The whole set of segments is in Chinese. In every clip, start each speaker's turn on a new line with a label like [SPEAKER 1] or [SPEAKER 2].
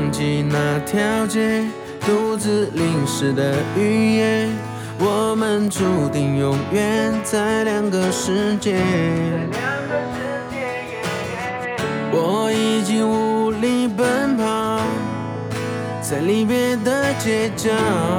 [SPEAKER 1] 忘记那条街，独自淋湿的雨夜，我们注定永远在两个世界。我已经无力奔跑，在离别的街角。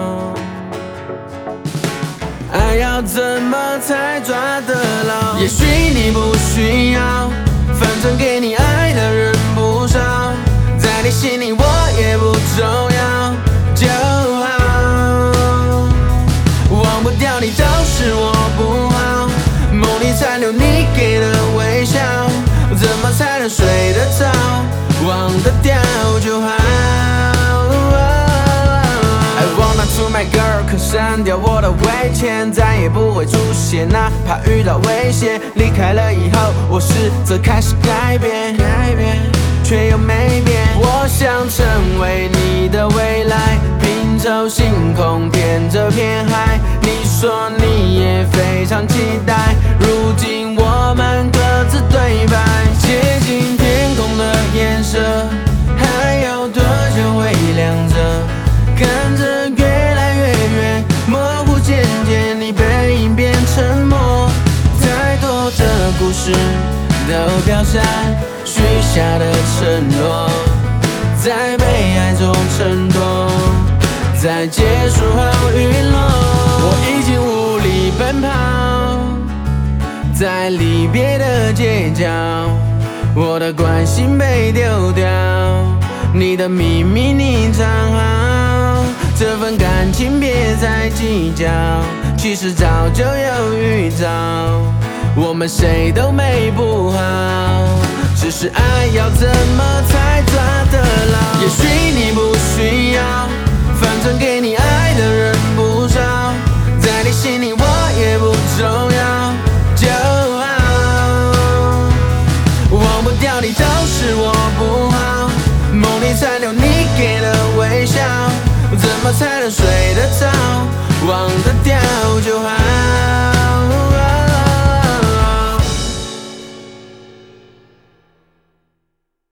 [SPEAKER 1] 爱要怎么才抓得牢？也许你不需要，反正给你爱的人不少，在你心里我也不重要就好。忘不掉你都是我不好，梦里残留你给的微笑，怎么才能睡得着？忘得掉就好。I wanna to my girl， 可删掉我的危险，再也不会出现，哪怕遇到危险。离开了以后，我试着开始改变，却又没变。我想成为你的未来，拼凑星空，骗着片海。你说你也非常期待，如今我们各自对白，接近天空的颜色，还要多久会亮着？看着越来越远，模糊渐渐，你背影变沉默。太多的故事都飘散，许下的承诺，在被爱中挣脱，在结束后陨落。我已经无力奔跑，在离别的街角，我的关心被丢掉，你的秘密你藏好，这份感情别再计较，其实早就有预兆，我们谁都没不好，只是爱要怎么才抓得牢？也许你不需要，反正给你爱的人不少，在你心里我也不重要就好。忘不掉你都是我不好，梦里残留你给的微笑，怎么才能睡得着？忘得掉就好。